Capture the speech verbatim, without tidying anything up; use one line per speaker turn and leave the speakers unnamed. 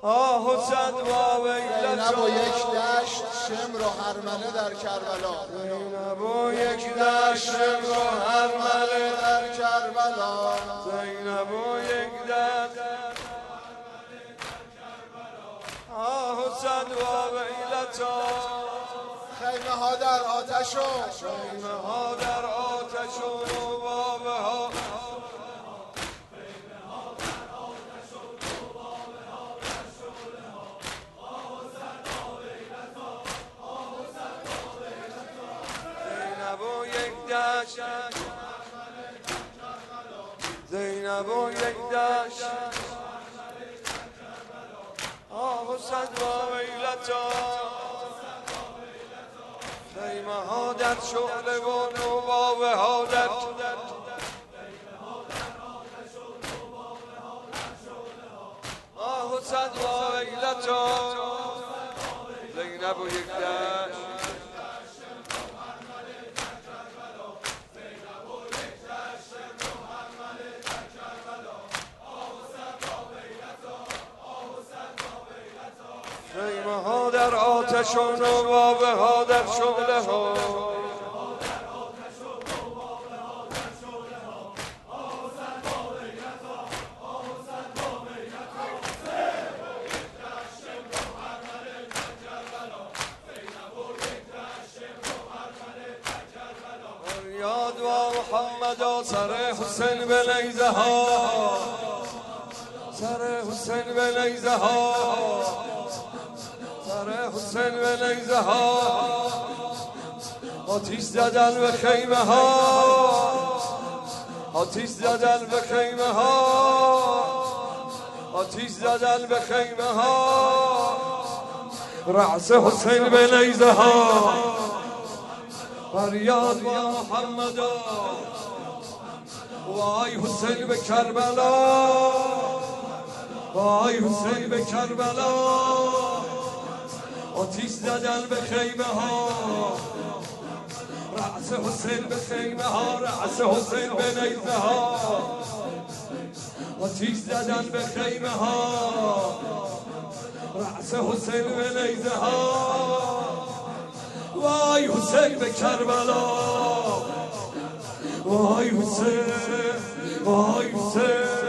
آه و صد واویلت
زینب و یک دشت شمر و هرمله در کربلا
زینب و یک دشت شمر و هرمله
در کربلا
زینب و یک دشت آه و صد واویلت
خیمه ها در آتش و
خیمه ها در آتش و بابه ها زینب و یک دشت زینب و یک دشت آه و صد واویلتا خیمه ها در شعله و نوباوه ها در آه و صد واویلتا زینب و یک دشت خیمه ها در آتش و نوباوه ها در شعله ها فریاد و محمد و سر حسین به نیزه ها سر حسین به نیزه ها سر حسین به نیزه ها آتیش زدن به خیمه ها آتیش زدن به خیمه ها آتیش زدن به خیمه ها رأس حسین به نیزه ها فریاد و محمد وای حسین به کربلا وای حسین به کربلا آتیش زدن به خیمه ها رأس حسین به خیمه ها رأس حسین به نیزه ها آتیش زدن به خیمه ها رأس حسین به نیزه ها وای حسین به کربلا وای حسین وای حسین